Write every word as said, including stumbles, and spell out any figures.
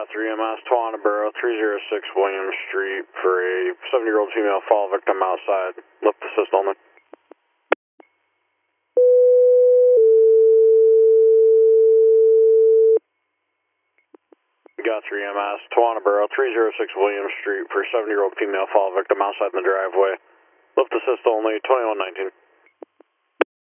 three M S, Tawana Borough, three oh six William Street for a seventy-year-old female fall victim outside. Lift assist only. Got three M S, Tawana Borough, three oh six William Street for a seventy-year-old female fall victim outside in the driveway. Lift assist only, twenty-one nineteen.